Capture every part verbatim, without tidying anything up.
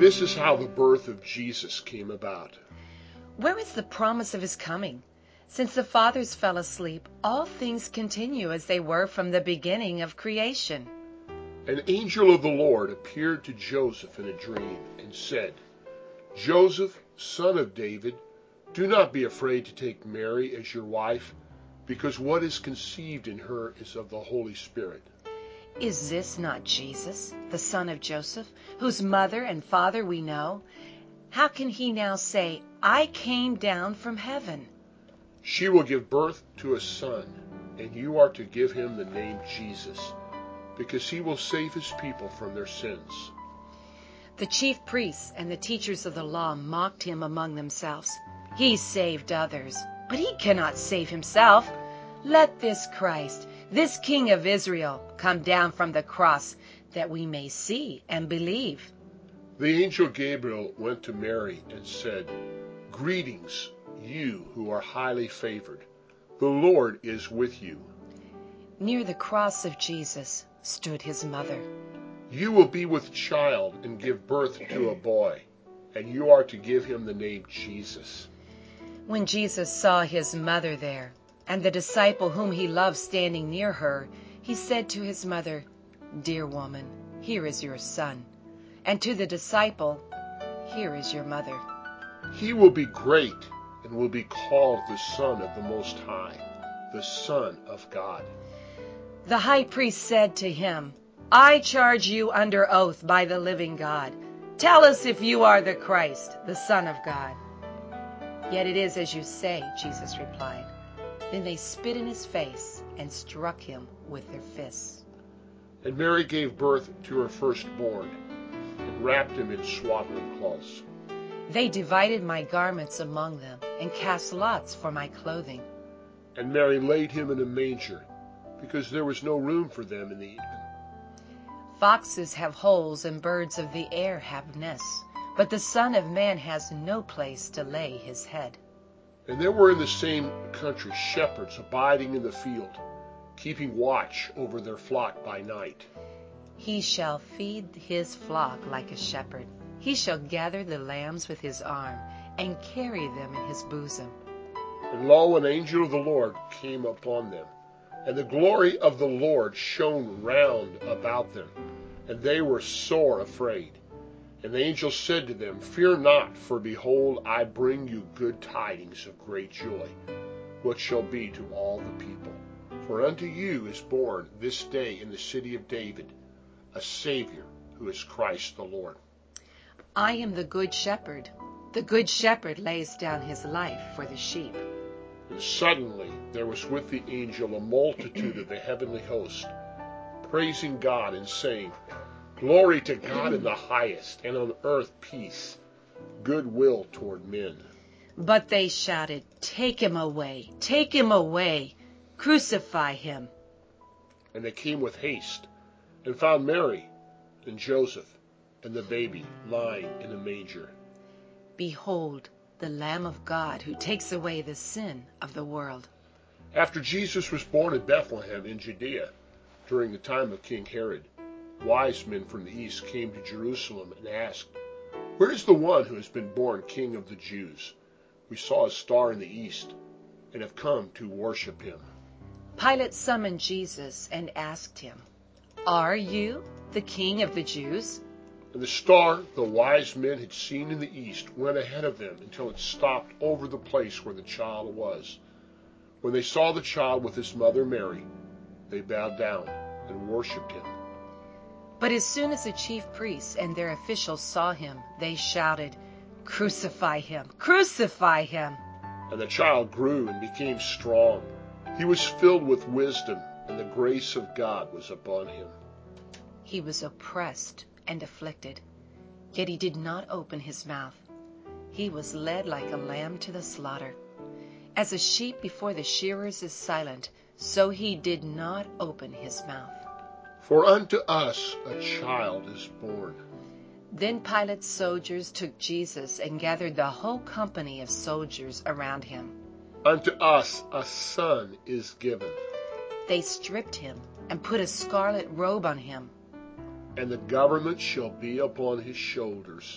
This is how the birth of Jesus came about. Where is the promise of his coming? Since the fathers fell asleep, all things continue as they were from the beginning of creation. An angel of the Lord appeared to Joseph in a dream and said, Joseph, son of David, do not be afraid to take Mary as your wife, because what is conceived in her is of the Holy Spirit. Is this not Jesus, the son of Joseph, whose mother and father we know? How can he now say, I came down from heaven? She will give birth to a son, and you are to give him the name Jesus, because he will save his people from their sins. The chief priests and the teachers of the law mocked him among themselves. He saved others, but he cannot save himself. Let this Christ, this King of Israel, come down from the cross, that we may see and believe. The angel Gabriel went to Mary and said, Greetings, you who are highly favored. The Lord is with you. Near the cross of Jesus stood his mother. You will be with child and give birth to a boy, and you are to give him the name Jesus. When Jesus saw his mother there, and the disciple whom he loved standing near her, he said to his mother, Dear woman, here is your son. And to the disciple, Here is your mother. He will be great and will be called the Son of the Most High, the Son of God. The high priest said to him, I charge you under oath by the living God. Tell us if you are the Christ, the Son of God. Yet it is as you say, Jesus replied. Then they spit in his face and struck him with their fists. And Mary gave birth to her firstborn, and wrapped him in swaddling cloths. They divided my garments among them, and cast lots for my clothing. And Mary laid him in a manger, because there was no room for them in the inn. Foxes have holes, and birds of the air have nests, but the Son of Man has no place to lay his head. And there were in the same country shepherds abiding in the field, keeping watch over their flock by night. He shall feed his flock like a shepherd. He shall gather the lambs with his arm, and carry them in his bosom. And lo, an angel of the Lord came upon them, and the glory of the Lord shone round about them, and they were sore afraid. And the angel said to them, Fear not, for behold, I bring you good tidings of great joy, which shall be to all the people. For unto you is born this day in the city of David a Savior, who is Christ the Lord. I am the good shepherd. The good shepherd lays down his life for the sheep. And suddenly there was with the angel a multitude of the heavenly host, praising God and saying, Glory to God in the highest, and on earth peace, goodwill toward men. But they shouted, Take him away, take him away, crucify him. And they came with haste, and found Mary and Joseph and the baby lying in a manger. Behold, the Lamb of God, who takes away the sin of the world. After Jesus was born in Bethlehem in Judea, during the time of King Herod, wise men from the east came to Jerusalem and asked, Where is the one who has been born King of the Jews? We saw a star in the east, and have come to worship him. Pilate summoned Jesus and asked him, Are you the King of the Jews? And the star the wise men had seen in the east went ahead of them until it stopped over the place where the child was. When they saw the child with his mother Mary, they bowed down and worshipped him. But as soon as the chief priests and their officials saw him, they shouted, Crucify him! Crucify him! And the child grew and became strong. He was filled with wisdom, and the grace of God was upon him. He was oppressed and afflicted, yet he did not open his mouth. He was led like a lamb to the slaughter. As a sheep before the shearers is silent, so he did not open his mouth. For unto us a child is born. Then Pilate's soldiers took Jesus and gathered the whole company of soldiers around him. Unto us a son is given. They stripped him and put a scarlet robe on him. And the government shall be upon his shoulders.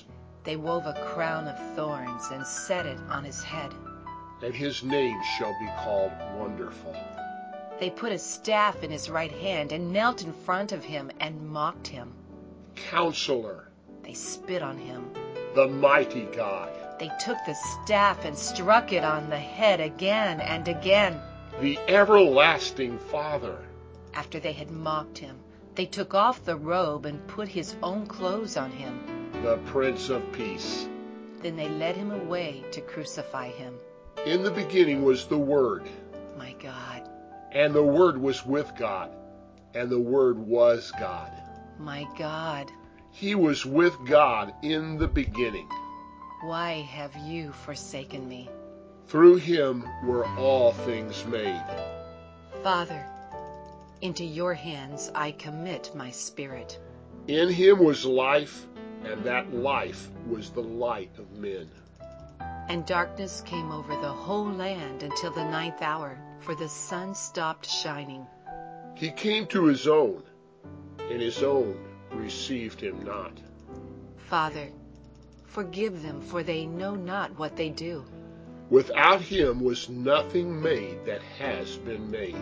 They wove a crown of thorns and set it on his head. And his name shall be called Wonderful. They put a staff in his right hand and knelt in front of him and mocked him. Counselor, They spit on him. the mighty God, They took the staff and struck it on the head again and again. the everlasting Father, After they had mocked him, they took off the robe and put his own clothes on him. the Prince of Peace. Then they led him away to crucify him. In the beginning was the Word, My God, and the Word was with God, and the Word was God. my God, He was with God in the beginning. why have you forsaken me? Through him were all things made. Father, into your hands I commit my spirit. In him was life, and that life was the light of men. And darkness came over the whole land until the ninth hour, for the sun stopped shining. He came to his own, and his own received him not. Father, forgive them, for they know not what they do. Without him was nothing made that has been made.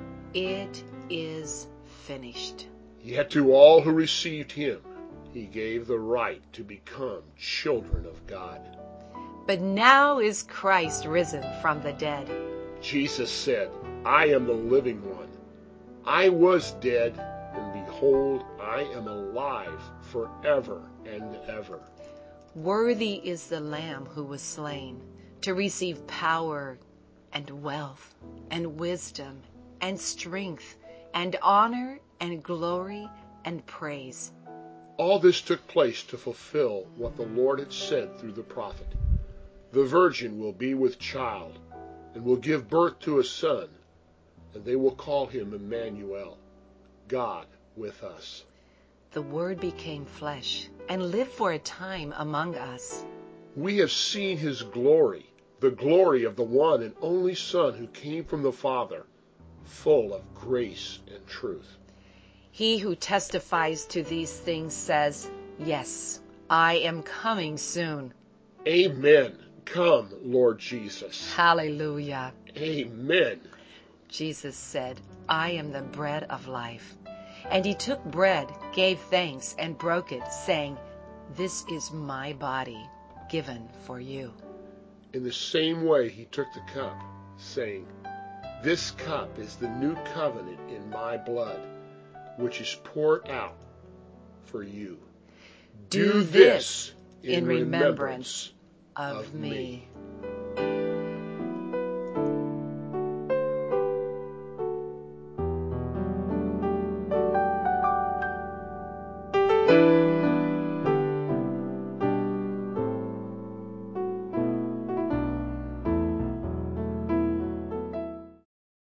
It is finished. Yet to all who received him, he gave the right to become children of God. But now is Christ risen from the dead. Jesus said, I am the living one. I was dead, and behold, I am alive forever and ever. Worthy is the Lamb who was slain to receive power and wealth and wisdom and strength and honor and glory and praise. All this took place to fulfill what the Lord had said through the prophet. The virgin will be with child, and will give birth to a son, and they will call him Emmanuel, God with us. The Word became flesh and lived for a time among us. We have seen his glory, the glory of the one and only Son who came from the Father, full of grace and truth. He who testifies to these things says, Yes, I am coming soon. Amen. Come, Lord Jesus. Hallelujah. Amen. Jesus said, I am the bread of life. And he took bread, gave thanks, and broke it, saying, This is my body, given for you. In the same way he took the cup, saying, This cup is the new covenant in my blood, which is poured out for you. Do this in remembrance of me.